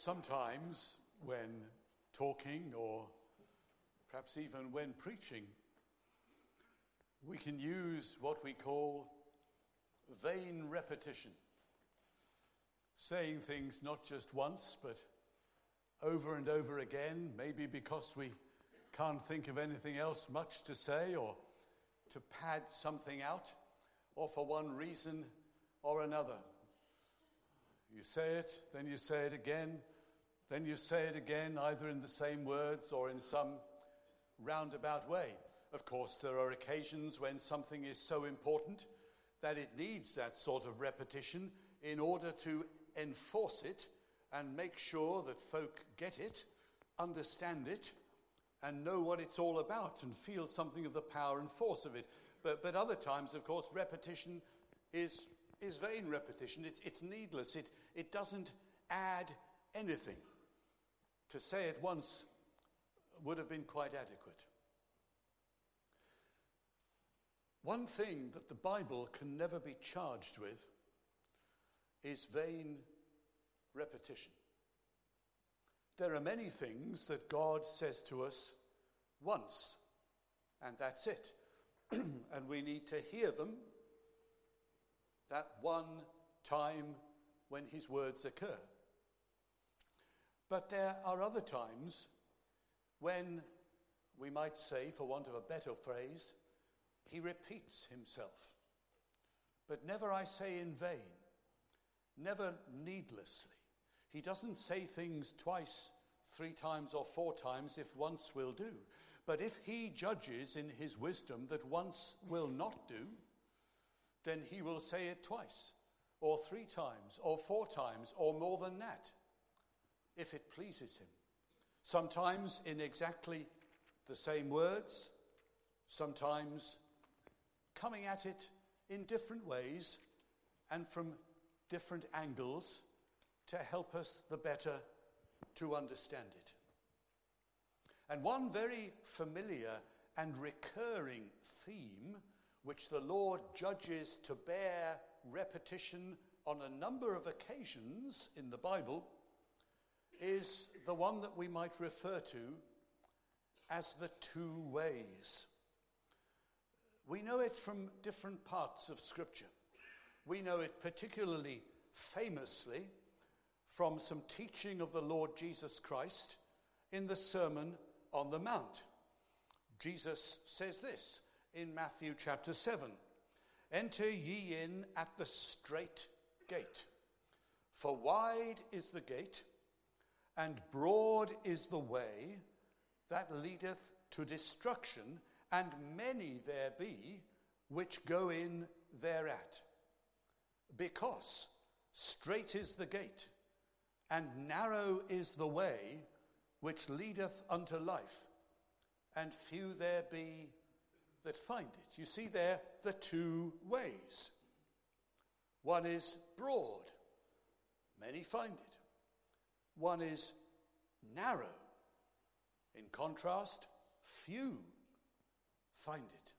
Sometimes when talking or perhaps even when preaching, we can use what we call vain repetition, saying things not just once but over and over again, maybe because we can't think of anything else much to say or to pad something out, or for one reason or another. You say it, then you say it again, then you say it again, either in the same words or in some roundabout way. Of course, there are occasions when something is so important that it needs that sort of repetition in order to enforce it and make sure that folk get it, understand it, and know what it's all about and feel something of the power and force of it. But other times, of course, repetition is vain repetition. It's needless. It doesn't add anything. To say it once would have been quite adequate. One thing that the Bible can never be charged with is vain repetition. There are many things that God says to us once, and that's it. And we need to hear them that one time when his words occur. But there are other times when, we might say, for want of a better phrase, he repeats himself. But never, I say, in vain, never needlessly. He doesn't say things twice, 3 times or 4 times if once will do. But if he judges in his wisdom that once will not do, then he will say it twice or 3 times or 4 times or more than that, if it pleases him. Sometimes in exactly the same words, sometimes coming at it in different ways and from different angles to help us the better to understand it. And one very familiar and recurring theme which the Lord judges to bear repetition on a number of occasions in the Bible is the one that we might refer to as the 2 ways. We know it from different parts of Scripture. We know it particularly famously from some teaching of the Lord Jesus Christ in the Sermon on the Mount. Jesus says this in Matthew chapter 7, "Enter ye in at the strait gate, for wide is the gate, and broad is the way that leadeth to destruction, and many there be which go in thereat. Because strait is the gate, and narrow is the way which leadeth unto life, and few there be that find it." You see there the 2 ways. One is broad, many find it. One is narrow. In contrast, few find it.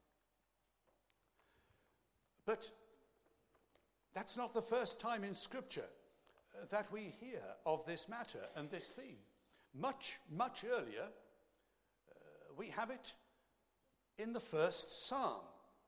But that's not the first time in Scripture that we hear of this matter and this theme. Much, much earlier, we have it in the first Psalm.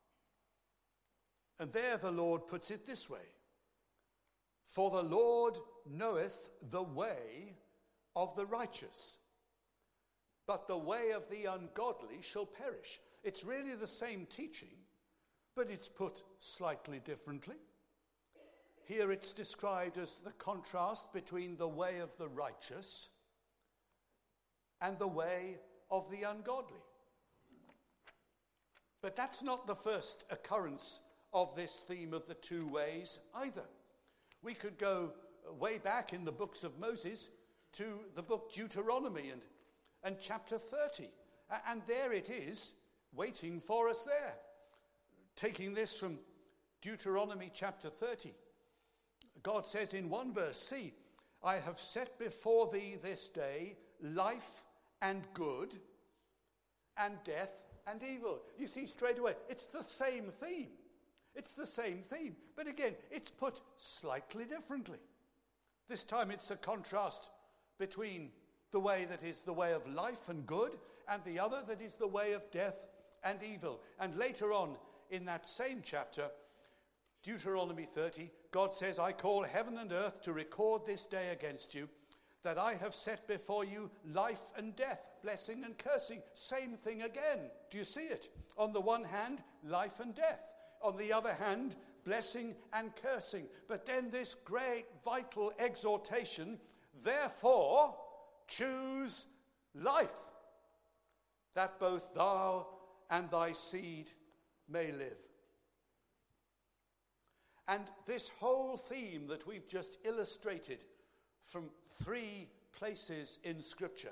And there the Lord puts it this way: "For the Lord knoweth the way of the righteous, but the way of the ungodly shall perish." It's really the same teaching, but it's put slightly differently. Here it's described as the contrast between the way of the righteous and the way of the ungodly. But that's not the first occurrence of this theme of the 2 ways either. We could go way back in the books of Moses to the book Deuteronomy and chapter 30. And there it is, waiting for us there. Taking this from Deuteronomy chapter 30. God says in one verse, "See, I have set before thee this day life and good, and death and evil." You see straight away, it's the same theme. It's the same theme. But again, it's put slightly differently. This time it's a contrast between the way that is the way of life and good and the other that is the way of death and evil. And later on in that same chapter, Deuteronomy 30, God says, I call heaven and earth to record this day against you, that I have set before you life and death, blessing and cursing. Same thing again. Do you see it? On the one hand, life and death. On the other hand, blessing and cursing. But then this great vital exhortation, therefore choose life, that both thou and thy seed may live. And this whole theme that we've just illustrated from 3 places in Scripture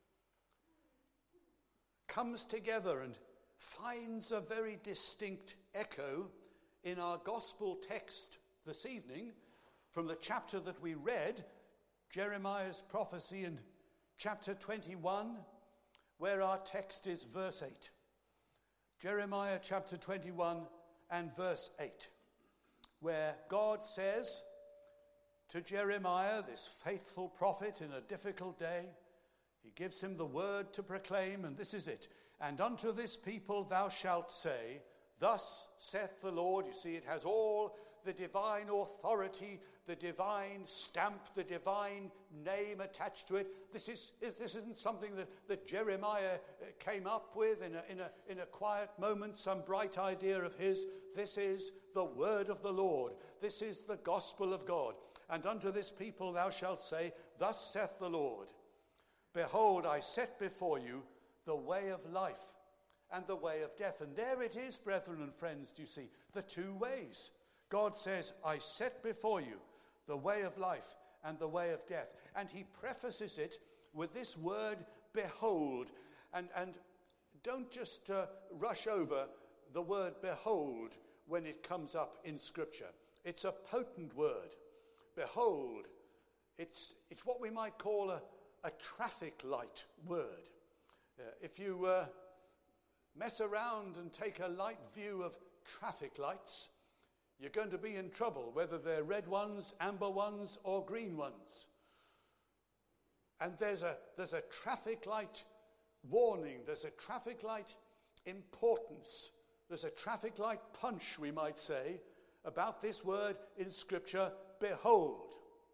comes together and finds a very distinct echo in our gospel text this evening from the chapter that we read, Jeremiah's prophecy, and chapter 21, where our text is verse 8. Jeremiah chapter 21 and verse 8, where God says to Jeremiah, this faithful prophet in a difficult day, he gives him the word to proclaim, and this is it. And unto this people thou shalt say, thus saith the Lord. You see, it has all the divine authority, the divine stamp, the divine name attached to it. This isn't something that Jeremiah came up with in a quiet moment, some bright idea of his. This is the word of the Lord. This is the gospel of God. And unto this people thou shalt say, thus saith the Lord, behold, I set before you the way of life and the way of death. And there it is, brethren and friends, do you see, the 2 ways. God says, I set before you the way of life and the way of death. And he prefaces it with this word, behold. And don't just rush over the word behold when it comes up in Scripture. It's a potent word. Behold. It's what we might call a traffic light word. If you mess around and take a light view of traffic lights, you're going to be in trouble, whether they're red ones, amber ones, or green ones. And there's a traffic light warning, there's a traffic light importance, there's a traffic light punch, we might say, about this word in Scripture, behold.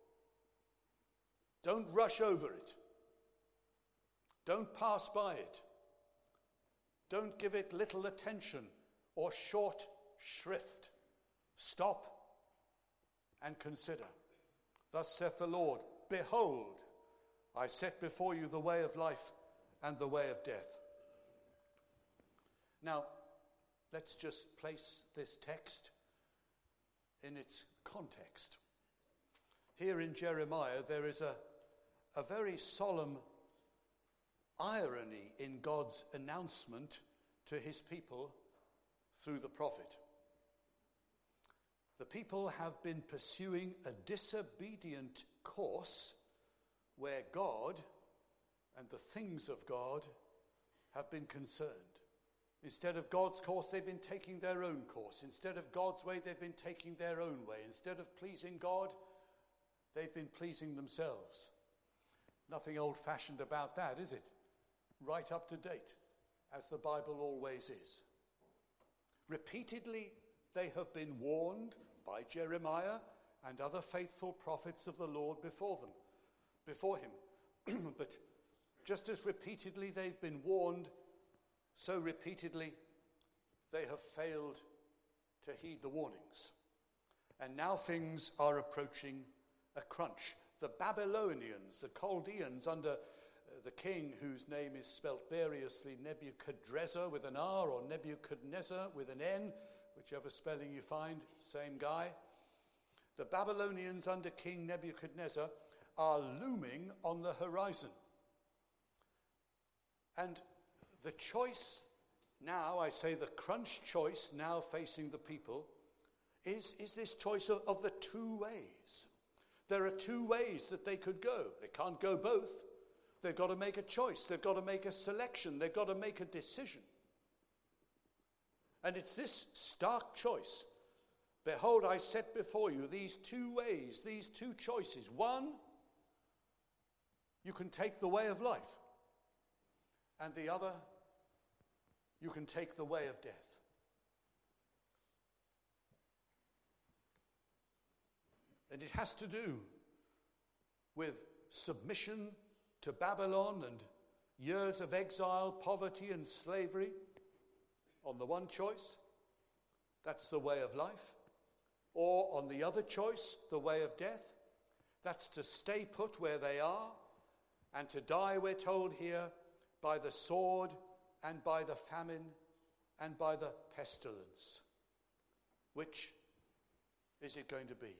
Don't rush over it. Don't pass by it. Don't give it little attention or short shrift. Stop and consider. Thus saith the Lord, behold, I set before you the way of life and the way of death. Now, let's just place this text in its context. Here in Jeremiah, there is a very solemn irony in God's announcement to his people through the prophet. The people have been pursuing a disobedient course where God and the things of God have been concerned. Instead of God's course, they've been taking their own course. Instead of God's way, they've been taking their own way. Instead of pleasing God, they've been pleasing themselves. Nothing old-fashioned about that, is it? Right up to date, as the Bible always is. Repeatedly, they have been warned by Jeremiah and other faithful prophets of the Lord before him. But just as repeatedly they've been warned, so repeatedly they have failed to heed the warnings. And now things are approaching a crunch. The Babylonians, the Chaldeans under the king whose name is spelt variously, Nebuchadrezzar with an R or Nebuchadnezzar with an N, whichever spelling you find, same guy. The Babylonians under King Nebuchadnezzar are looming on the horizon. And the choice now, I say the crunch choice now facing the people, is this choice of the 2 ways. There are 2 ways that they could go. They can't go both. They've got to make a choice. They've got to make a selection. They've got to make a decision. And it's this stark choice. Behold, I set before you these 2 ways, these 2 choices. One, you can take the way of life, and the other, you can take the way of death. And it has to do with submission to Babylon and years of exile, poverty and slavery on the one choice. That's the way of life. Or on the other choice, the way of death. That's to stay put where they are and to die, we're told here, by the sword and by the famine and by the pestilence. Which is it going to be?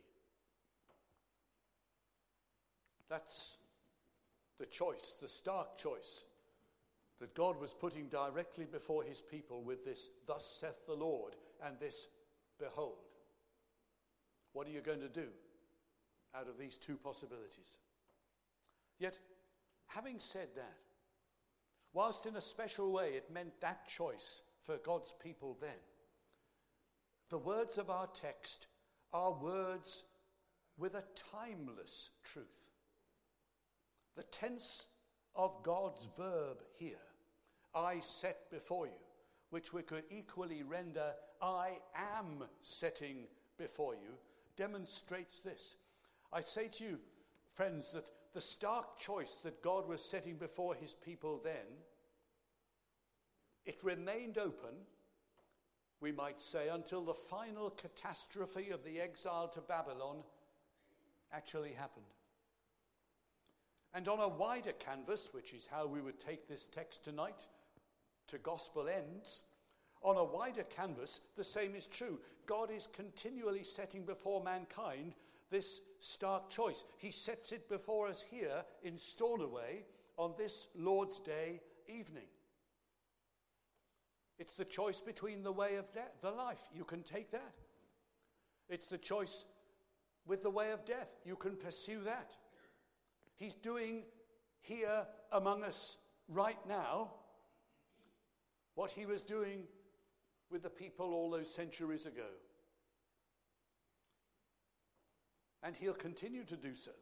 That's the choice, the stark choice that God was putting directly before his people with this, "Thus saith the Lord," and this, "Behold." What are you going to do out of these two possibilities? Yet, having said that, whilst in a special way it meant that choice for God's people then, the words of our text are words with a timeless truth. The tense of God's verb here, "I set before you," which we could equally render, "I am setting before you," demonstrates this. I say to you, friends, that the stark choice that God was setting before his people then, it remained open, we might say, until the final catastrophe of the exile to Babylon actually happened. And on a wider canvas, which is how we would take this text tonight to gospel ends, on a wider canvas, the same is true. God is continually setting before mankind this stark choice. He sets it before us here in Stornoway on this Lord's Day evening. It's the choice between the way of death, the life. You can take that. It's the choice with the way of death. You can pursue that. He's doing here among us right now what he was doing with the people all those centuries ago. And he'll continue to do so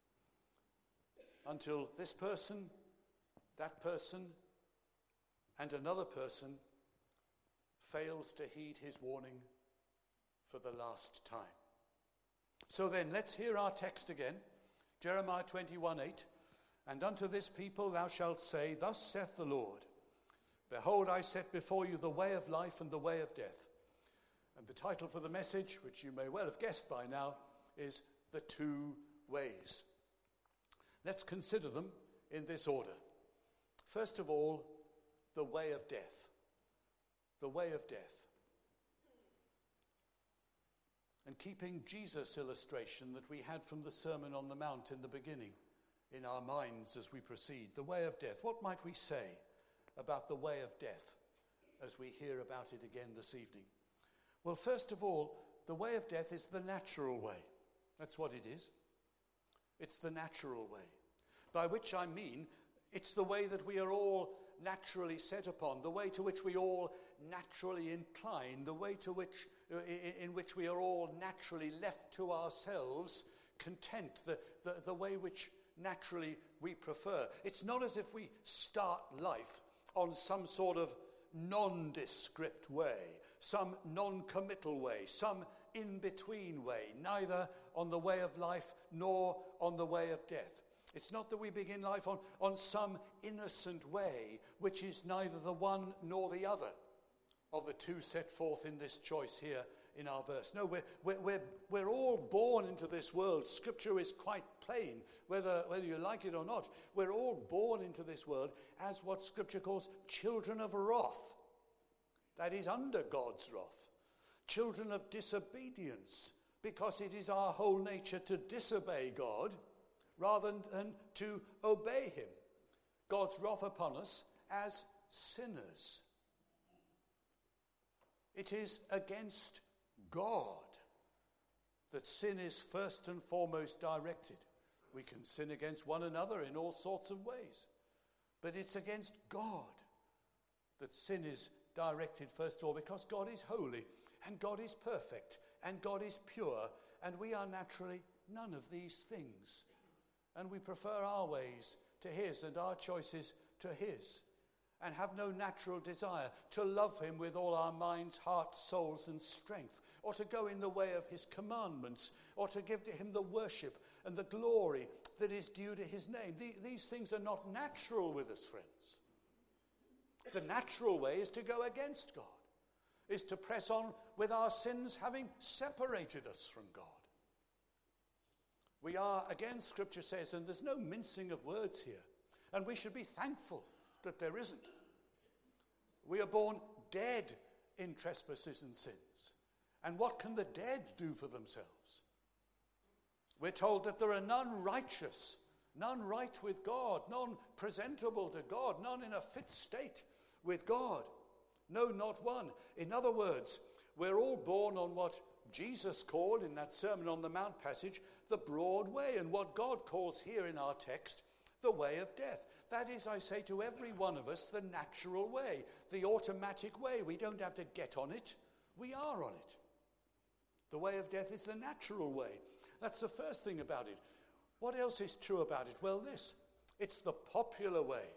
until this person, that person, and another person fails to heed his warning for the last time. So then, let's hear our text again. Jeremiah 21:8, "And unto this people thou shalt say, Thus saith the Lord, Behold, I set before you the way of life and the way of death." And the title for the message, which you may well have guessed by now, is "The Two Ways." Let's consider them in this order. First of all, the way of death. The way of death. And keeping Jesus' illustration that we had from the Sermon on the Mount in the beginning in our minds as we proceed, the way of death. What might we say about the way of death as we hear about it again this evening? Well, first of all, the way of death is the natural way. That's what it is. It's the natural way. By which I mean, it's the way that we are all naturally set upon, the way to which we all naturally incline, the way to which in which we are all naturally left to ourselves, content, the way which naturally we prefer. It's not as if we start life on some sort of nondescript way, some non-committal way, some in-between way, neither on the way of life nor on the way of death. It's not that we begin life on some innocent way, which is neither the one nor the other of the two set forth in this choice here in our verse. No, we're all born into this world. Scripture is quite plain, whether you like it or not. We're all born into this world as what Scripture calls children of wrath. That is, under God's wrath. Children of disobedience, because it is our whole nature to disobey God rather than to obey him. God's wrath upon us as sinners. It is against God that sin is first and foremost directed. We can sin against one another in all sorts of ways, but it's against God that sin is directed first of all, because God is holy and God is perfect and God is pure, and we are naturally none of these things, and we prefer our ways to his and our choices to his, and have no natural desire to love him with all our minds, hearts, souls, and strength, or to go in the way of his commandments, or to give to him the worship and the glory that is due to his name. These things are not natural with us, friends. The natural way is to go against God, is to press on with our sins having separated us from God. We are, again, Scripture says, and there's no mincing of words here, and we should be thankful that there isn't. We are born dead in trespasses and sins. And what can the dead do for themselves? We're told that there are none righteous, none right with God, none presentable to God, none in a fit state with God. No, not one. In other words, we're all born on what Jesus called in that Sermon on the Mount passage the broad way, and what God calls here in our text the way of death. That is, I say to every one of us, the natural way, the automatic way. We don't have to get on it. We are on it. The way of death is the natural way. That's the first thing about it. What else is true about it? Well, this. It's the popular way.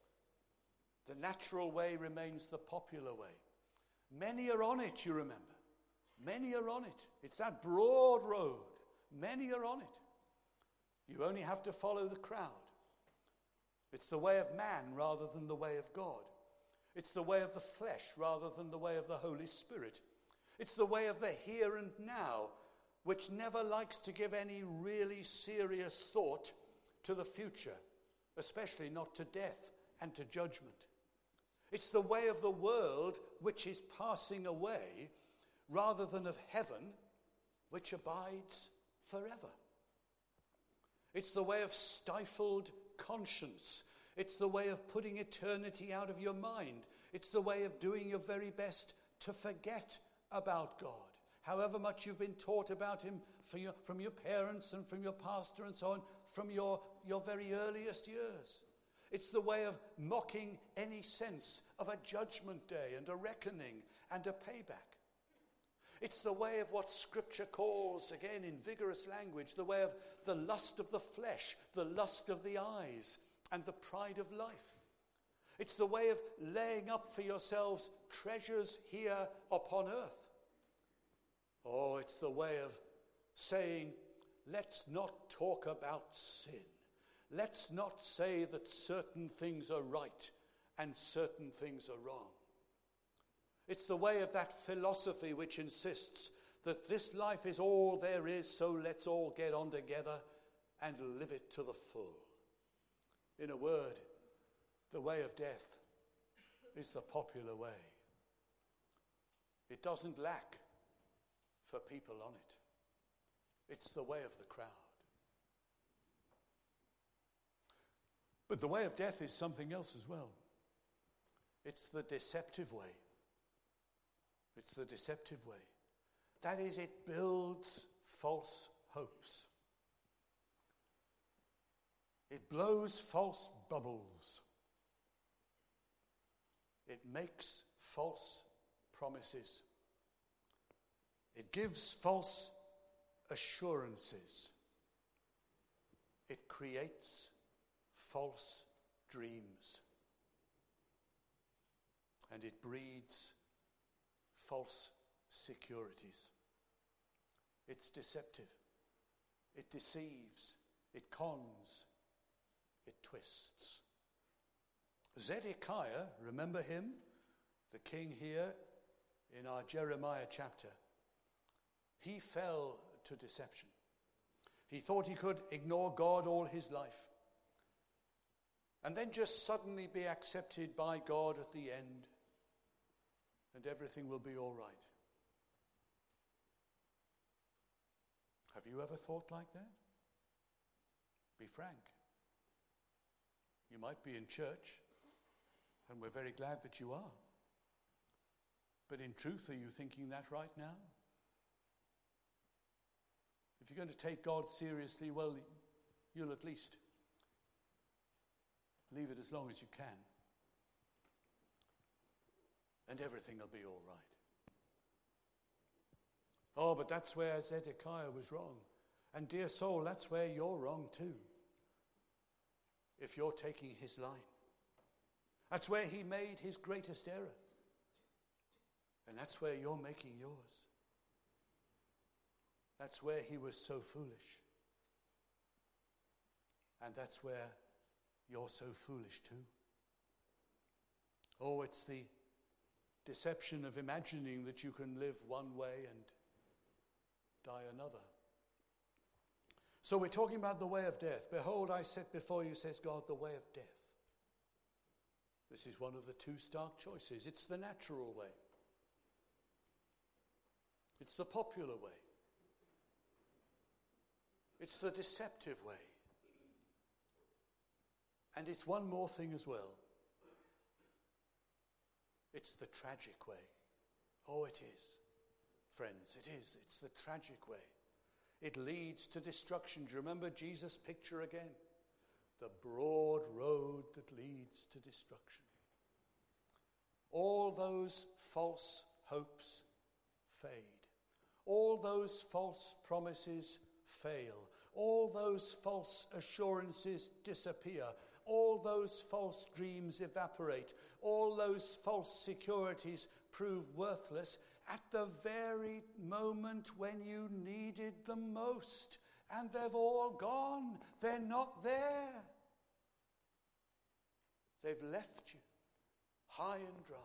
The natural way remains the popular way. Many are on it, you remember. Many are on it. It's that broad road. Many are on it. You only have to follow the crowd. It's the way of man rather than the way of God. It's the way of the flesh rather than the way of the Holy Spirit. It's the way of the here and now, which never likes to give any really serious thought to the future, especially not to death and to judgment. It's the way of the world which is passing away rather than of heaven, which abides forever. It's the way of stifled conscience. It's the way of putting eternity out of your mind. It's the way of doing your very best to forget about God, however much you've been taught about him from your parents and from your pastor and so on, from your very earliest years. It's the way of mocking any sense of a judgment day and a reckoning and a payback. It's the way of what Scripture calls, again in vigorous language, the way of the lust of the flesh, the lust of the eyes, and the pride of life. It's the way of laying up for yourselves treasures here upon earth. Oh, it's the way of saying, let's not talk about sin. Let's not say that certain things are right and certain things are wrong. It's the way of that philosophy which insists that this life is all there is, so let's all get on together and live it to the full. In a word, the way of death is the popular way. It doesn't lack for people on it. It's the way of the crowd. But the way of death is something else as well. It's the deceptive way. It's the deceptive way. That is, it builds false hopes. It blows false bubbles. It makes false promises. It gives false assurances. It creates false dreams. And it breeds false securities. It's deceptive. It deceives. It cons. It twists. Zedekiah, remember him? The king here in our Jeremiah chapter. He fell to deception. He thought he could ignore God all his life and then just suddenly be accepted by God at the end, and everything will be all right. Have you ever thought like that? Be frank. You might be in church, and we're very glad that you are. But in truth, are you thinking that right now? If you're going to take God seriously, well, you'll at least leave it as long as you can. And everything will be all right. Oh, but that's where Zedekiah was wrong. And dear soul, that's where you're wrong too. if you're taking his line. That's where he made his greatest error. And that's where you're making yours. That's where he was so foolish. And that's where you're so foolish too. Oh, it's the deception of imagining that you can live one way and die another. So we're talking about the way of death. Behold, I set before you, says God, the way of death. This is one of the two stark choices. It's the natural way. It's the popular way. It's the deceptive way. And it's one more thing as well. It's the tragic way. Oh, it is. Friends, it is. It's the tragic way. It leads to destruction. Do you remember Jesus' picture again? The broad road that leads to destruction. All those false hopes fade. All those false promises fail. All those false assurances disappear. All those false dreams evaporate. All those false securities prove worthless at the very moment when you needed them most. And they've all gone. They're not there. They've left you high and dry.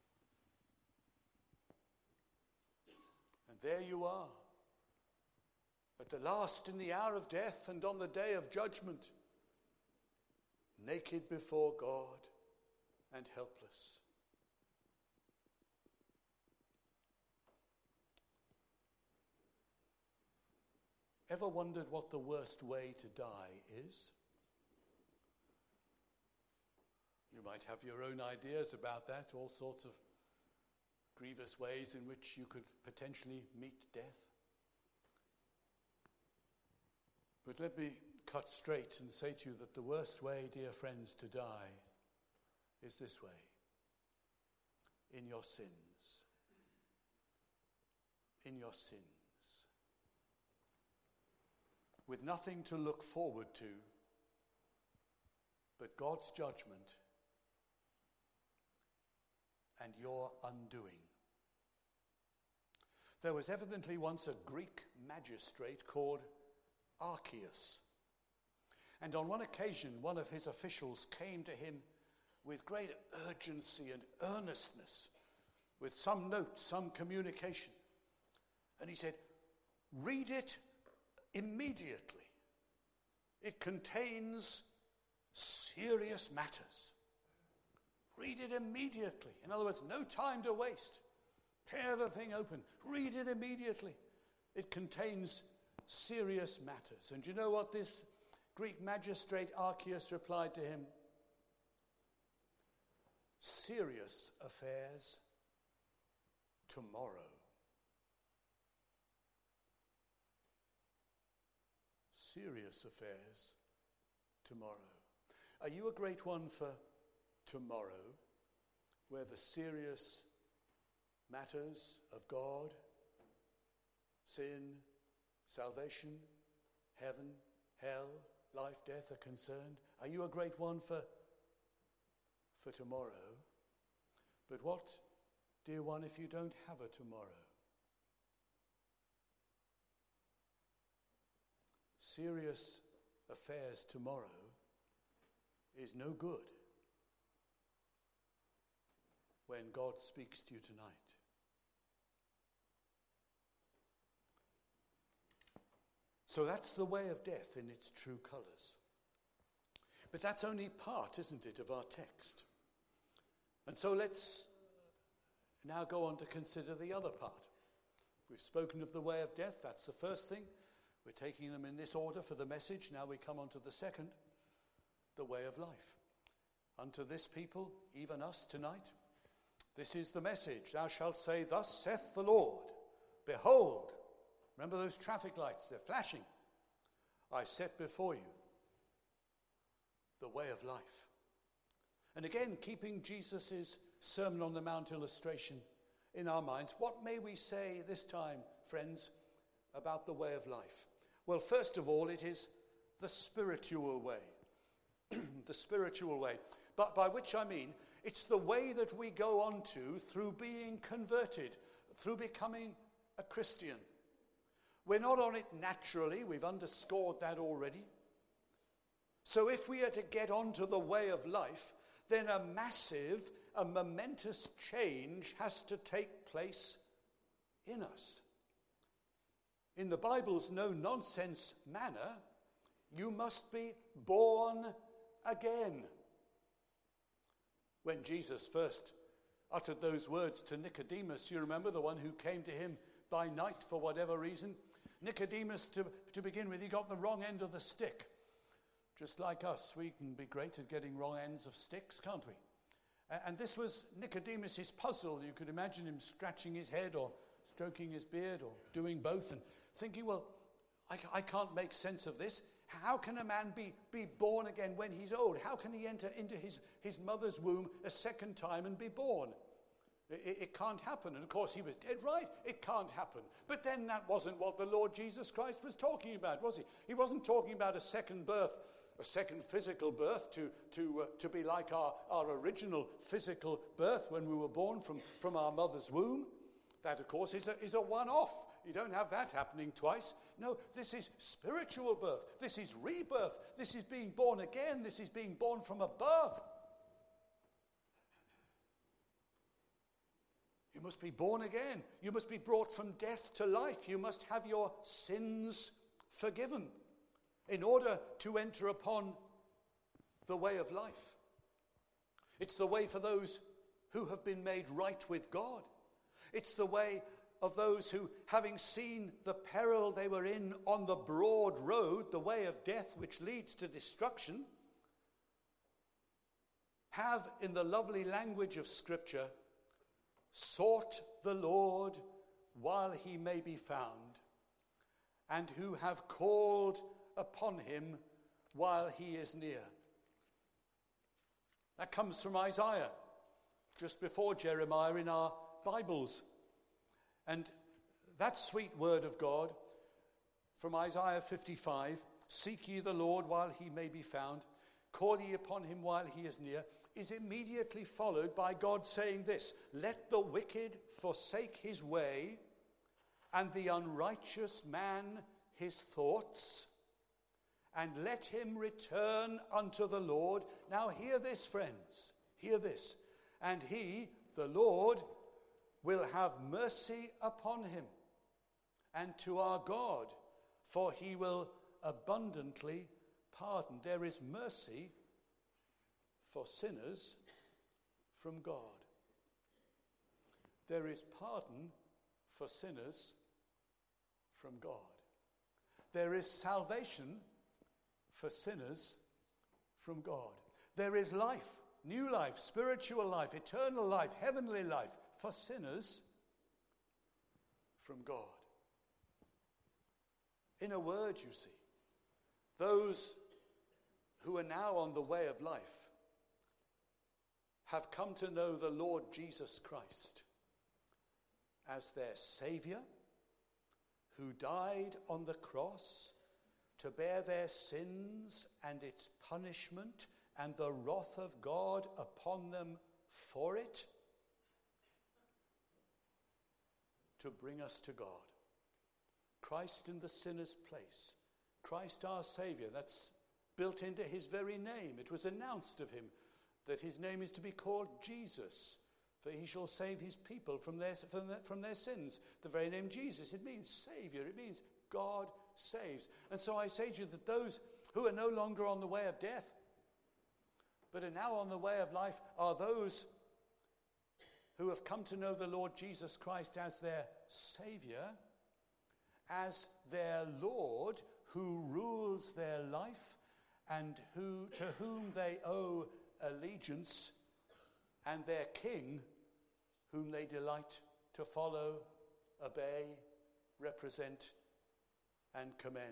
And there you are, at the last in the hour of death and on the day of judgment, naked before God and helpless. Ever wondered what the worst way to die is? You might have your own ideas about that, all sorts of grievous ways in which you could potentially meet death. But let me cut straight and say to you that the worst way, dear friends, to die is this way: in your sins. In your sins. With nothing to look forward to but God's judgment and your undoing. There was evidently once a Greek magistrate called Archias. And on one occasion, one of his officials came to him with great urgency and earnestness, with some note, some communication. And he said, "Read it immediately. It contains serious matters. Read it immediately." In other words, no time to waste. Tear the thing open. Read it immediately. It contains serious matters. And do you know what this Greek magistrate Archias replied to him? Serious affairs tomorrow. Serious affairs tomorrow. Are you a great one for tomorrow, where the serious matters of God, sin, salvation, heaven, hell, life, death are concerned? Are you a great one for tomorrow? But what, dear one, if you don't have a tomorrow? Serious affairs tomorrow is no good when God speaks to you tonight. So that's the way of death in its true colours. But that's only part, isn't it, of our text. And so let's now go on to consider the other part. We've spoken of the way of death. That's the first thing. We're taking them in this order for the message. Now we come on to the second, the way of life. Unto this people, even us tonight, this is the message. Thou shalt say, thus saith the Lord, behold. Remember those traffic lights, they're flashing. I set before you the way of life. And again, keeping Jesus' Sermon on the Mount illustration in our minds, what may we say this time, friends, about the way of life? Well, first of all, it is the spiritual way. the spiritual way. But by which I mean, it's the way that we go on to through being converted, through becoming a Christian. We're not on it naturally. We've underscored that already. So if we are to get onto the way of life, then a massive, a momentous change has to take place in us. In the Bible's no-nonsense manner, you must be born again. When Jesus first uttered those words to Nicodemus, you remember, the one who came to him by night for whatever reason? Nicodemus, to begin with, he got the wrong end of the stick. Just like us, we can be great at getting wrong ends of sticks, can't we? And this was Nicodemus's puzzle. You could imagine him scratching his head or stroking his beard or doing both and thinking, well, I can't make sense of this. How can a man be born again when he's old? How can he enter into his mother's womb a second time and be born? It can't happen. And of course he was dead right. It can't happen. But then that wasn't what the Lord Jesus Christ was talking about, was he? He wasn't talking about a second birth, a second physical birth to be like our original physical birth when we were born from our mother's womb. That, of course, is a one-off. You don't have that happening twice. No, this is spiritual birth. This is rebirth. This is being born again. This is being born from above. You must be born again. You must be brought from death to life. You must have your sins forgiven in order to enter upon the way of life. It's the way for those who have been made right with God. It's the way of those who, having seen the peril they were in on the broad road, the way of death which leads to destruction, have, in the lovely language of Scripture, sought the Lord while he may be found, and who have called upon him while he is near. That comes from Isaiah, just before Jeremiah in our Bibles. And that sweet word of God from Isaiah 55, seek ye the Lord while he may be found, call ye upon him while he is near, is immediately followed by God saying this: let the wicked forsake his way, and the unrighteous man his thoughts, and let him return unto the Lord. Now hear this, friends, hear this. And he, the Lord, will have mercy upon him, and to our God, for he will abundantly pardon. There is mercy for sinners from God. There is pardon for sinners from God. There is salvation for sinners from God. There is life, new life, spiritual life, eternal life, heavenly life for sinners from God. In a word, you see, those who are now on the way of life have come to know the Lord Jesus Christ as their Saviour, who died on the cross to bear their sins and its punishment and the wrath of God upon them for it, to bring us to God. Christ in the sinner's place. Christ our Saviour. That's built into his very name. It was announced of him that his name is to be called Jesus, for he shall save his people from their sins. The very name Jesus, it means Saviour. It means God saves. And so I say to you that those who are no longer on the way of death, but are now on the way of life, are those who have come to know the Lord Jesus Christ as their Saviour, as their Lord, who rules their life, and to whom they owe allegiance, and their King, whom they delight to follow, obey, represent, and commend.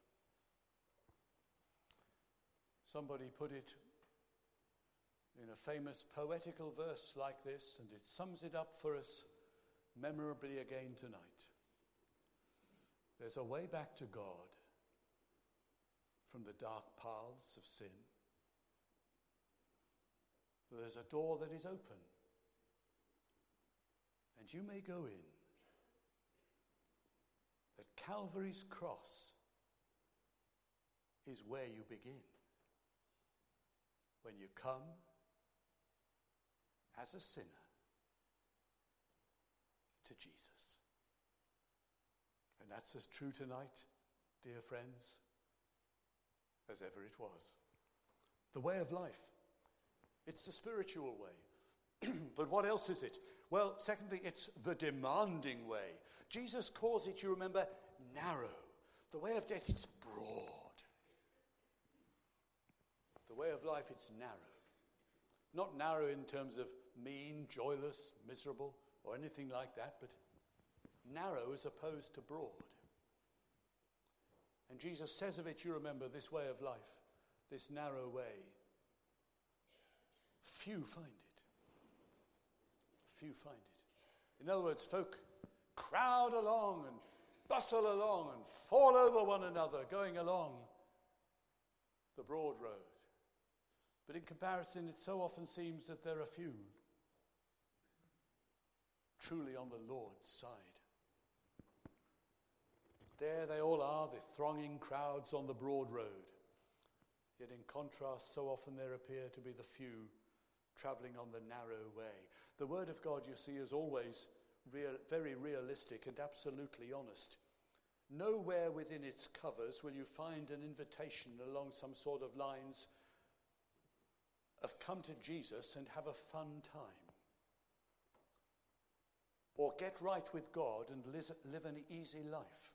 Somebody put it in a famous poetical verse like this, and it sums it up for us memorably again tonight. There's a way back to God from the dark paths of sin. There's a door that is open, and you may go in. But Calvary's cross is where you begin. When you come as a sinner to Jesus. And that's as true tonight, dear friends, as ever it was. The way of life. It's the spiritual way. But what else is it? Well, secondly, it's the demanding way. Jesus calls it, you remember, narrow. The way of death, it's broad. The way of life, it's narrow. Not narrow in terms of mean, joyless, miserable, or anything like that, but narrow as opposed to broad. And Jesus says of it, you remember, this way of life, this narrow way, few find it. Few find it. In other words, folk crowd along and bustle along and fall over one another going along the broad road. But in comparison, it so often seems that there are few truly on the Lord's side. There they all are, the thronging crowds on the broad road. Yet in contrast, so often there appear to be the few travelling on the narrow way. The Word of God, you see, is always very realistic and absolutely honest. Nowhere within its covers will you find an invitation along some sort of lines of come to Jesus and have a fun time. Or get right with God and live an easy life.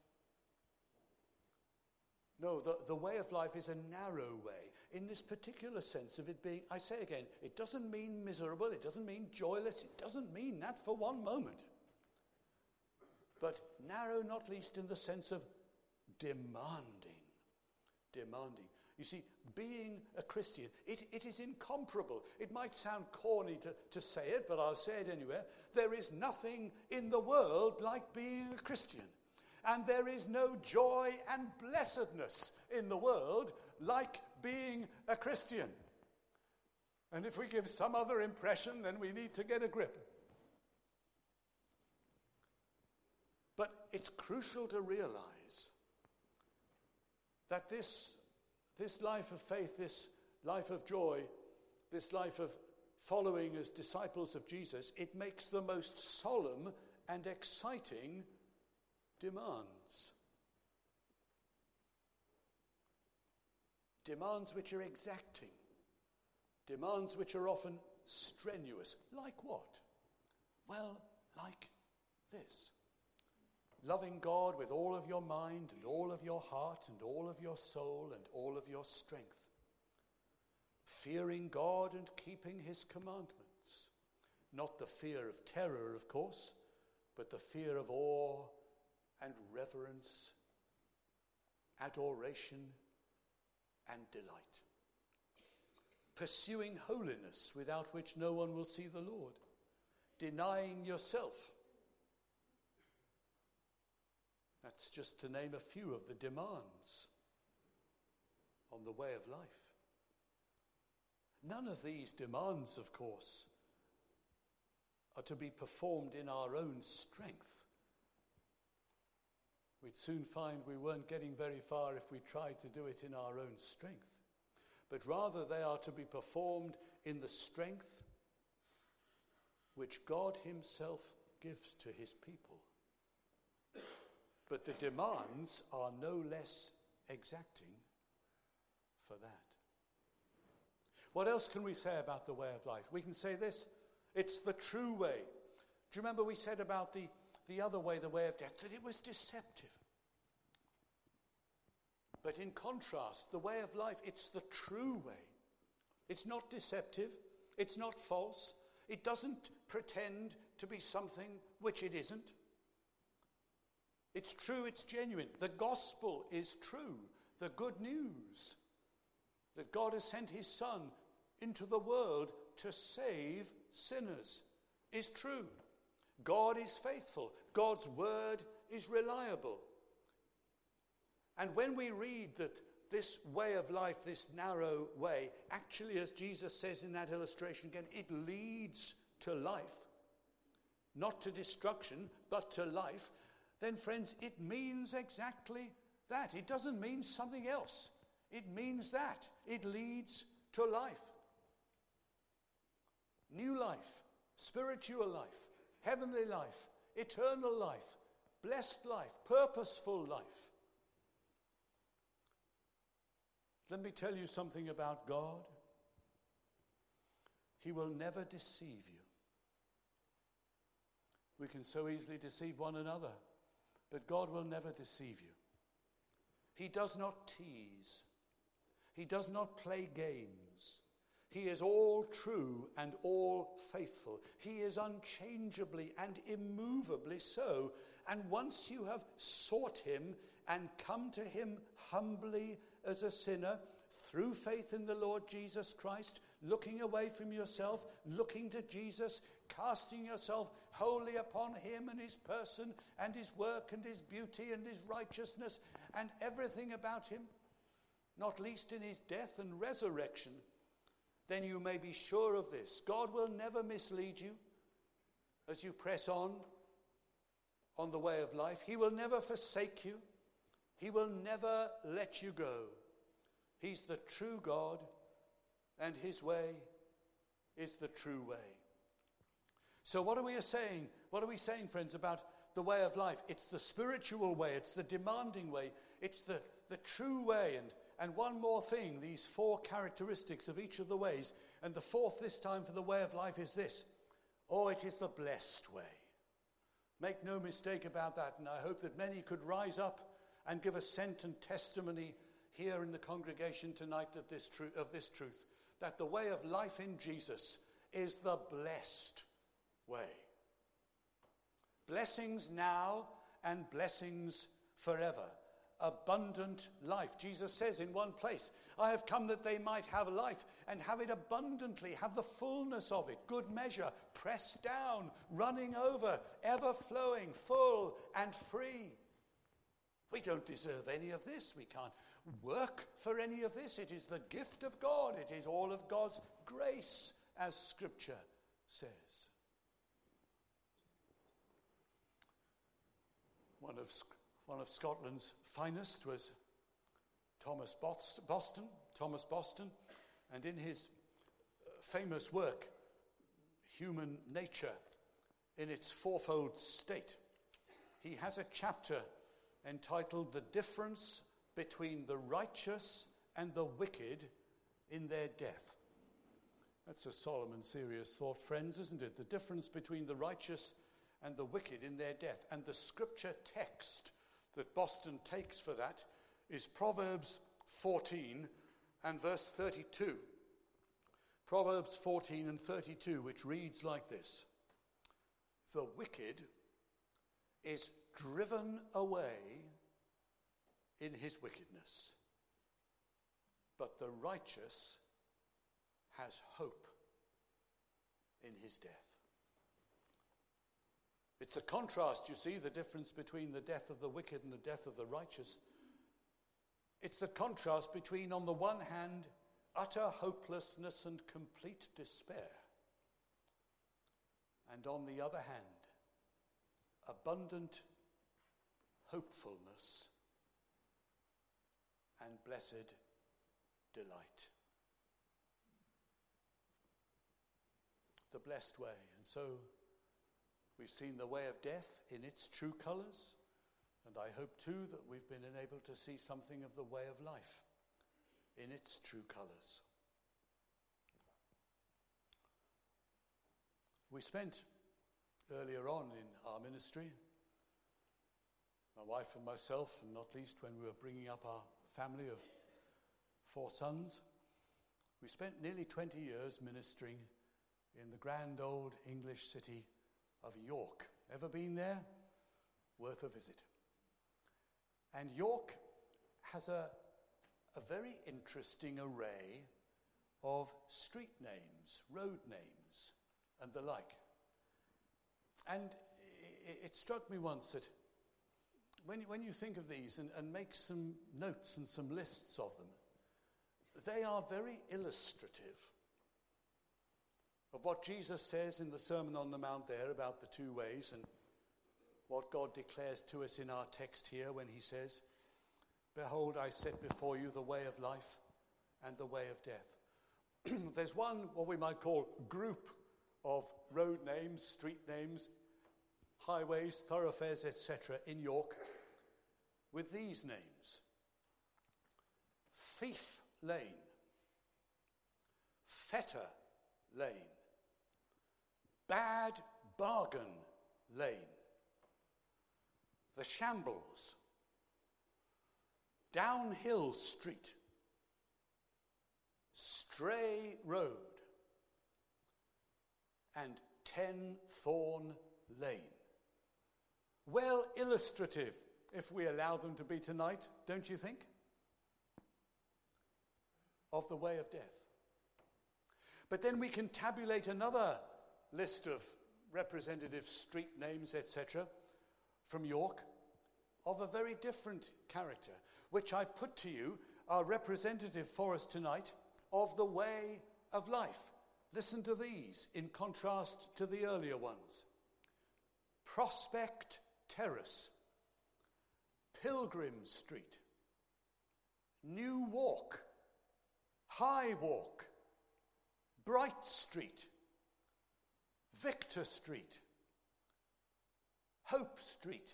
No, the way of life is a narrow way. In this particular sense of it being, I say again, it doesn't mean miserable, it doesn't mean joyless, it doesn't mean that for one moment. But narrow, not least in the sense of demanding. Demanding. You see, being a Christian, it is incomparable. It might sound corny to say it, but I'll say it anyway. There is nothing in the world like being a Christian. And there is no joy and blessedness in the world like being a Christian. And if we give some other impression, then we need to get a grip. But it's crucial to realize that this life of faith, this life of joy, this life of following as disciples of Jesus, it makes the most solemn and exciting demands. Demands which are exacting. Demands which are often strenuous. Like what? Well, like this. Loving God with all of your mind and all of your heart and all of your soul and all of your strength. Fearing God and keeping his commandments. Not the fear of terror, of course, but the fear of awe and reverence, adoration and delight. Pursuing holiness without which no one will see the Lord. Denying yourself. That's just to name a few of the demands on the way of life. None of these demands, of course, are to be performed in our own strength. We'd soon find we weren't getting very far if we tried to do it in our own strength. But rather they are to be performed in the strength which God himself gives to his people. But the demands are no less exacting for that. What else can we say about the way of life? We can say this, it's the true way. Do you remember we said about the other way, the way of death, that it was deceptive? But in contrast, the way of life, it's the true way. It's not deceptive. It's not false. It doesn't pretend to be something which it isn't. It's true, it's genuine. The gospel is true. The good news that God has sent his Son into the world to save sinners is true. God is faithful. God's word is reliable. And when we read that this way of life, this narrow way, actually, as Jesus says in that illustration again, it leads to life, not to destruction, but to life, then, friends, it means exactly that. It doesn't mean something else. It means that. It leads to life. New life, spiritual life, heavenly life, eternal life, blessed life, purposeful life. Let me tell you something about God. He will never deceive you. We can so easily deceive one another, but God will never deceive you. He does not tease. He does not play games. He is all true and all faithful. He is unchangeably and immovably so. And once you have sought him and come to him humbly as a sinner, through faith in the Lord Jesus Christ, looking away from yourself, looking to Jesus, casting yourself wholly upon him and his person and his work and his beauty and his righteousness and everything about him, not least in his death and resurrection, then you may be sure of this. God will never mislead you as you press on the way of life. He will never forsake you. He will never let you go. He's the true God, and his way is the true way. So what are we saying? What are we saying, friends, about the way of life? It's the spiritual way. It's the demanding way. It's the true way. And one more thing, these four characteristics of each of the ways. And the fourth this time for the way of life is this. Oh, it is the blessed way. Make no mistake about that. And I hope that many could rise up and give assent and testimony here in the congregation tonight of this truth, that the way of life in Jesus is the blessed way. Blessings now and blessings forever. Abundant life. Jesus says in one place, I have come that they might have life and have it abundantly, have the fullness of it, good measure, pressed down, running over, ever flowing, full and free. We don't deserve any of this. We can't work for any of this. It is the gift of God. It is all of God's grace, as Scripture says. One of Scotland's finest was Thomas Boston, and in his famous work, Human Nature in its fourfold state, he has a chapter entitled The Difference Between the Righteous and the Wicked in Their Death. That's a solemn and serious thought, friends, isn't it? The difference between the righteous and the wicked in their death. And the scripture text that Boston takes for that is Proverbs 14 and verse 32. Proverbs 14 and 32, which reads like this. The wicked is driven away in his wickedness, but the righteous has hope in his death. It's a contrast, you see, the difference between the death of the wicked and the death of the righteous. It's the contrast between, on the one hand, utter hopelessness and complete despair, and on the other hand, abundant hopefulness and blessed delight. The blessed way. And so we've seen the way of death in its true colours, and I hope too that we've been enabled to see something of the way of life in its true colours. We spent earlier on in our ministry, my wife and myself, and not least when we were bringing up our family of 4 sons, we spent nearly 20 years ministering in the grand old English city of York. Ever been there? Worth a visit. And York has a very interesting array of street names, road names, and the like. And it struck me once that when you think of these and make some notes and some lists of them, they are very illustrative of what Jesus says in the Sermon on the Mount there about the two ways, and what God declares to us in our text here when he says, "Behold, I set before you the way of life and the way of death." There's one, what we might call, group of road names, street names, highways, thoroughfares, etc. in York with these names: Thief Lane, Fetter Lane, Bad Bargain Lane, The Shambles, Downhill Street, Stray Road, and Ten Thorn Lane. Well illustrative, if we allow them to be tonight, don't you think? Of the way of death. But then we can tabulate another list of representative street names, etc., from York, of a very different character, which I put to you are representative for us tonight of the way of life. Listen to these in contrast to the earlier ones: Prospect Terrace, Pilgrim Street, New Walk, High Walk, Bright Street, Victor Street, Hope Street,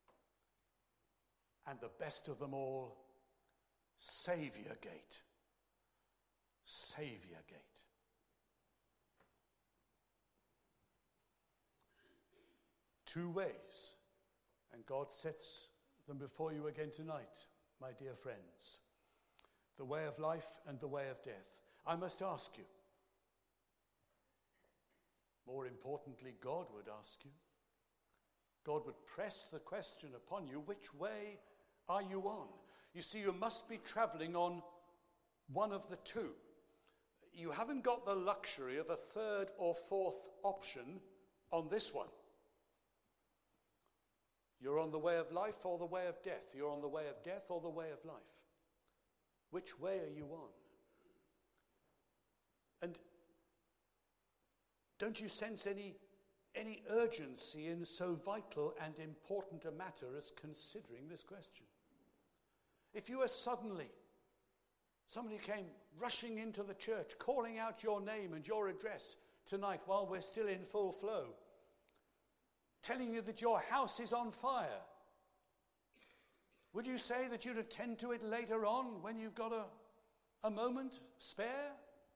and the best of them all, Saviour Gate. Saviour Gate. Two ways, and God sets them before you again tonight, my dear friends. The way of life and the way of death. I must ask you, more importantly, God would ask you, God would press the question upon you, which way are you on? You see, you must be travelling on one of the two. You haven't got the luxury of a third or fourth option on this one. You're on the way of life or the way of death. You're on the way of death or the way of life. Which way are you on? And don't you sense any urgency in so vital and important a matter as considering this question? If you were somebody came rushing into the church, calling out your name and your address tonight while we're still in full flow, telling you that your house is on fire, would you say that you'd attend to it later on when you've got a moment spare?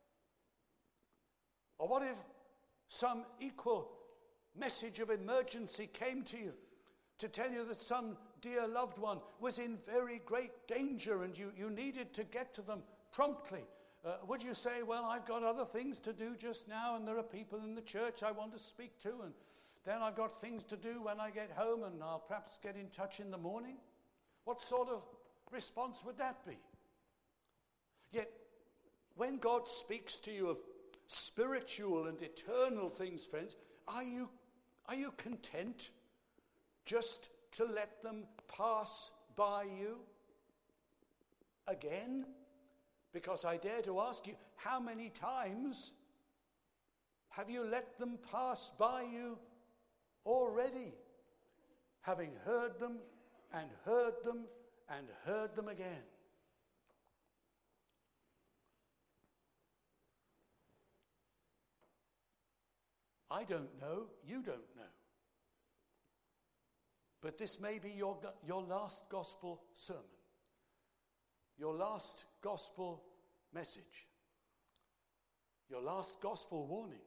Or what if some equal message of emergency came to you to tell you that some dear loved one was in very great danger and you needed to get to them promptly? Would you say, well, I've got other things to do just now, and there are people in the church I want to speak to, and then I've got things to do when I get home, and I'll perhaps get in touch in the morning? What sort of response would that be? Yet, when God speaks to you of spiritual and eternal things, friends, are you content just to let them pass by you again? Because I dare to ask you, how many times have you let them pass by you already, having heard them and heard them and heard them again? I don't know, you don't know. But this may be your last gospel sermon, your last gospel message, your last gospel warning,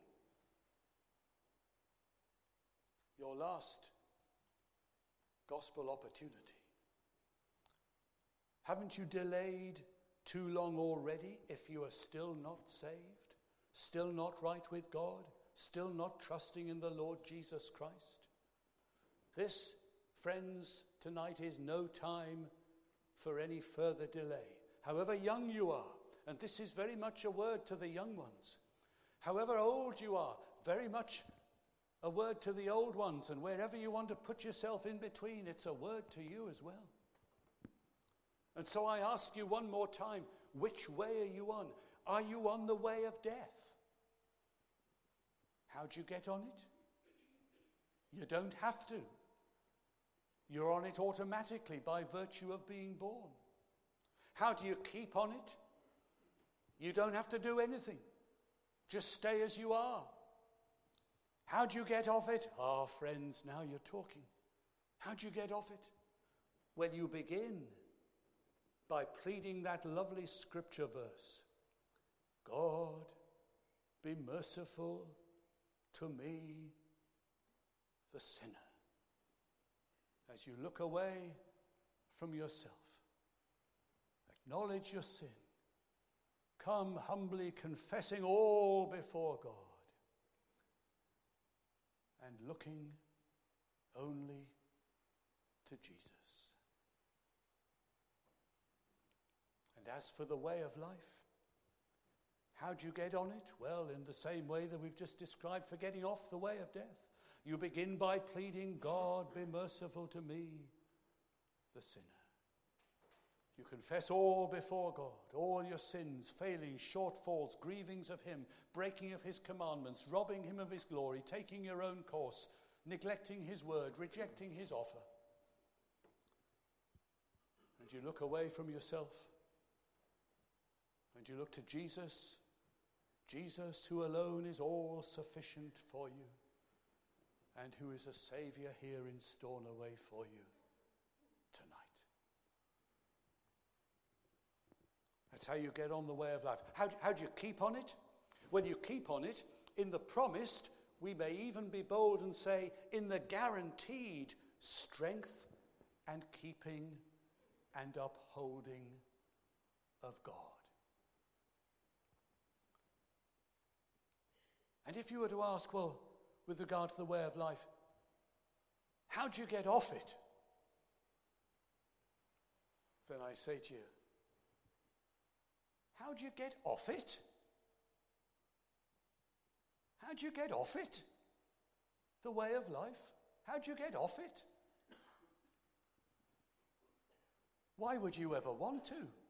your last gospel opportunity. Haven't you delayed too long already if you are still not saved, still not right with God, still not trusting in the Lord Jesus Christ? This, friends, tonight is no time for any further delay. However young you are, and this is very much a word to the young ones, however old you are, very much a word to the old ones, and wherever you want to put yourself in between, it's a word to you as well. And so I ask you one more time, which way are you on? Are you on the way of death? How'd you get on it? You don't have to. You're on it automatically by virtue of being born. How do you keep on it? You don't have to do anything. Just stay as you are. How do you get off it? Ah, friends, now you're talking. How do you get off it? Well, you begin by pleading that lovely scripture verse. God, be merciful to me, the sinner. As you look away from yourself, acknowledge your sin, come humbly confessing all before God, and looking only to Jesus. And as for the way of life, how do you get on it? Well, in the same way that we've just described for getting off the way of death. You begin by pleading, God, be merciful to me, the sinner. You confess all before God, all your sins, failings, shortfalls, grievings of him, breaking of his commandments, robbing him of his glory, taking your own course, neglecting his word, rejecting his offer. And you look away from yourself, and you look to Jesus, Jesus who alone is all sufficient for you, and who is a Saviour here in Stornoway for you tonight. That's how you get on the way of life. How do you keep on it? Well, you keep on it in the promised, we may even be bold and say, in the guaranteed strength and keeping and upholding of God. And if you were to ask, well, with regard to the way of life, how do you get off it? Then I say to you, how do you get off it? How do you get off it? The way of life? How do you get off it? Why would you ever want to?